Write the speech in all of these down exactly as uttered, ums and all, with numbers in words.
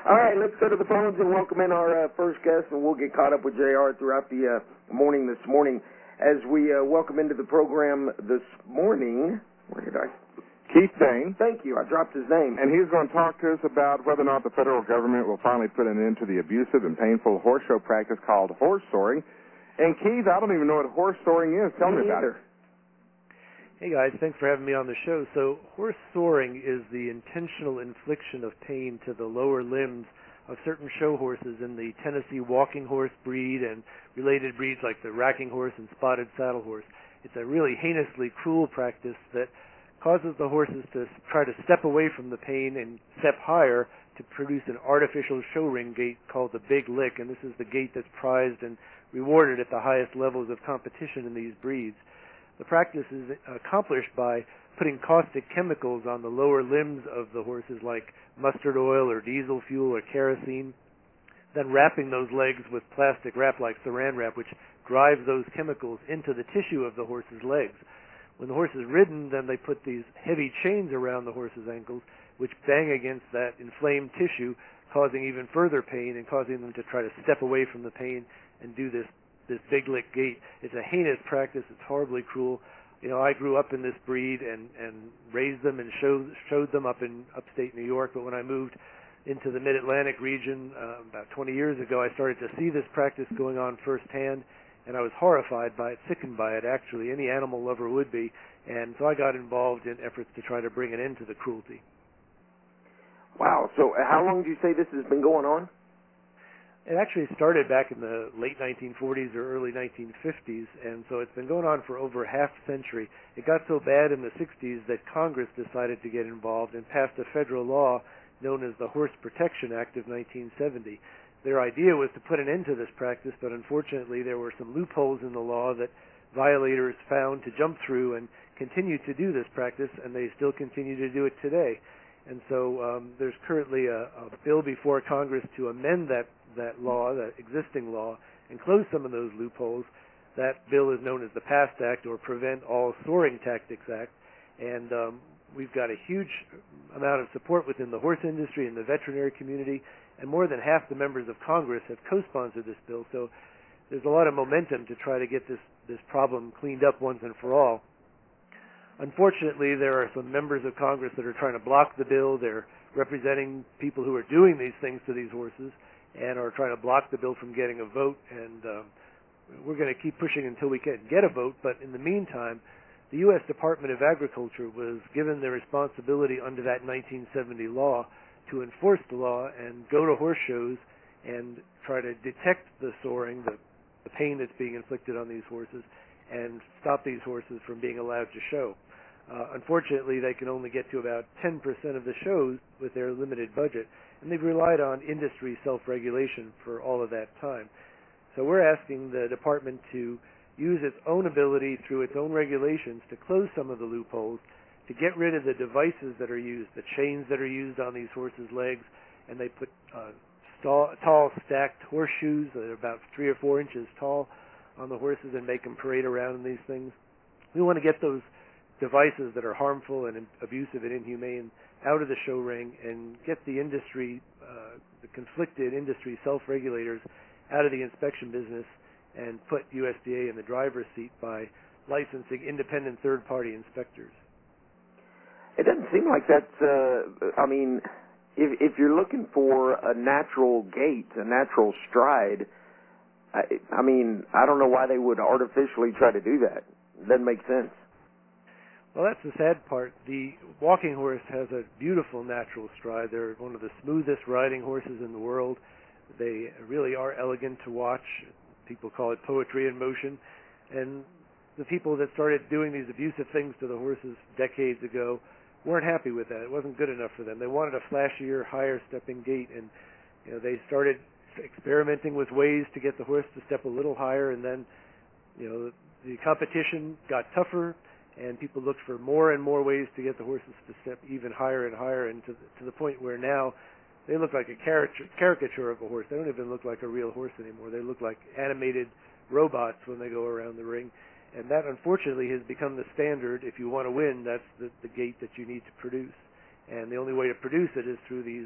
All right, let's go to the phones and welcome in our uh, first guest, and we'll get caught up with J R throughout the uh, morning this morning. As we uh, welcome into the program this morning, where did I? Keith Dane. Thank you. I dropped his name. And he's going to talk to us about whether or not the federal government will finally put an end to the abusive and painful horse show practice called horse soaring. And Keith, I don't even know what horse soaring is. Tell me, me about either. it. Hey guys, thanks for having me on the show. So horse soaring is the intentional infliction of pain to the lower limbs of certain show horses in the Tennessee walking horse breed and related breeds like the racking horse and spotted saddle horse. It's a really heinously cruel practice that causes the horses to try to step away from the pain and step higher to produce an artificial show ring gait called the big lick, and this is the gait that's prized and rewarded at the highest levels of competition in these breeds. The practice is accomplished by putting caustic chemicals on the lower limbs of the horses like mustard oil or diesel fuel or kerosene, then wrapping those legs with plastic wrap like saran wrap, which drives those chemicals into the tissue of the horse's legs. When the horse is ridden, then they put these heavy chains around the horse's ankles, which bang against that inflamed tissue, causing even further pain and causing them to try to step away from the pain and do this this big lick gait. It's a heinous practice. It's horribly cruel. You know, I grew up in this breed and, and raised them and showed, showed them up in upstate New York, but when I moved into the mid-Atlantic region uh, about twenty years ago, I started to see this practice going on firsthand, and I was horrified by it, sickened by it, actually. Any animal lover would be. And so I got involved in efforts to try to bring an end to the cruelty. Wow. So how long do you say this has been going on? It actually started back in the late nineteen forties or early nineteen fifties, and so it's been going on for over a half century. It got so bad in the sixties that Congress decided to get involved and passed a federal law known as the Horse Protection Act of nineteen seventy. Their idea was to put an end to this practice, but unfortunately there were some loopholes in the law that violators found to jump through and continue to do this practice, and they still continue to do it today. And so um, there's currently a, a bill before Congress to amend that, that law, that existing law, and close some of those loopholes. That bill is known as the PAST Act, or Prevent All Soaring Tactics Act, and um, we've got a huge amount of support within the horse industry and the veterinary community, and more than half the members of Congress have co-sponsored this bill, so there's a lot of momentum to try to get this, this problem cleaned up once and for all. Unfortunately, there are some members of Congress that are trying to block the bill. They're representing people who are doing these things to these horses and are trying to block the bill from getting a vote, and um, we're going to keep pushing until we can get a vote, but in the meantime, the U S Department of Agriculture was given the responsibility under that nineteen seventy law to enforce the law and go to horse shows and try to detect the soaring, the, the pain that's being inflicted on these horses, and stop these horses from being allowed to show. Uh, unfortunately, they can only get to about ten percent of the shows with their limited budget, and they've relied on industry self-regulation for all of that time. So we're asking the department to use its own ability through its own regulations to close some of the loopholes, to get rid of the devices that are used, the chains that are used on these horses' legs, and they put uh, stall, tall stacked horseshoes that are about three or four inches tall on the horses and make them parade around in these things. We want to get those devices that are harmful and abusive and inhumane out of the show ring and get the industry, uh, the conflicted industry self-regulators out of the inspection business and put U S D A in the driver's seat by licensing independent third-party inspectors. It doesn't seem like that's, uh, I mean, if, if you're looking for a natural gait, a natural stride, I, I mean, I don't know why they would artificially try to do that. It doesn't make sense. Well, that's the sad part. The walking horse has a beautiful natural stride. They're one of the smoothest riding horses in the world. They really are elegant to watch. People call it poetry in motion. And the people that started doing these abusive things to the horses decades ago weren't happy with that. It wasn't good enough for them. They wanted a flashier, higher stepping gait, and you know, they started experimenting with ways to get the horse to step a little higher, and then you know, the competition got tougher, and people looked for more and more ways to get the horses to step even higher and higher, and to the, to the point where now they look like a caricature, caricature of a horse. They don't even look like a real horse anymore. They look like animated robots when they go around the ring. And that, unfortunately, has become the standard. If you want to win, that's the, the gait that you need to produce. And the only way to produce it is through these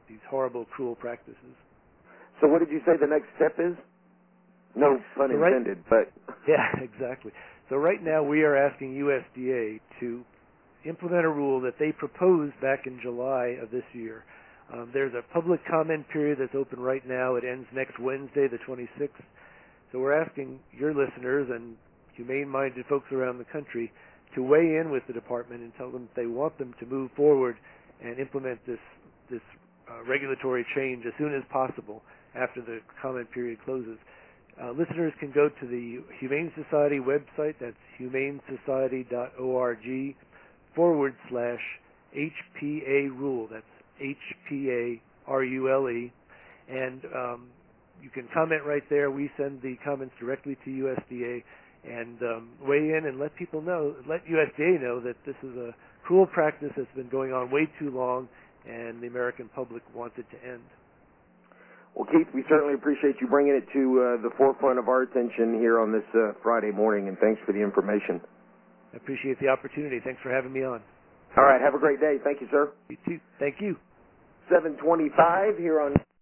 these horrible, cruel practices. So what did you say the next step is? No pun So right- intended, but... Yeah, exactly. So right now we are asking U S D A to implement a rule that they proposed back in July of this year. Um, there's a public comment period that's open right now. It ends next Wednesday, the twenty-sixth. So we're asking your listeners and humane-minded folks around the country to weigh in with the department and tell them that they want them to move forward and implement this this uh, regulatory change as soon as possible after the comment period closes. Uh, listeners can go to the Humane Society website. That's humanesociety.org forward slash HPA rule. That's H P A R U L E. And um, you can comment right there. We send the comments directly to U S D A and um, weigh in and let people know, let U S D A know that this is a cruel practice that's been going on way too long and the American public wants it to end. Well, Keith, we certainly appreciate you bringing it to uh, the forefront of our attention here on this uh, Friday morning, and thanks for the information. I appreciate the opportunity. Thanks for having me on. All right, have a great day. Thank you, sir. You too. Thank you. seven twenty-five here on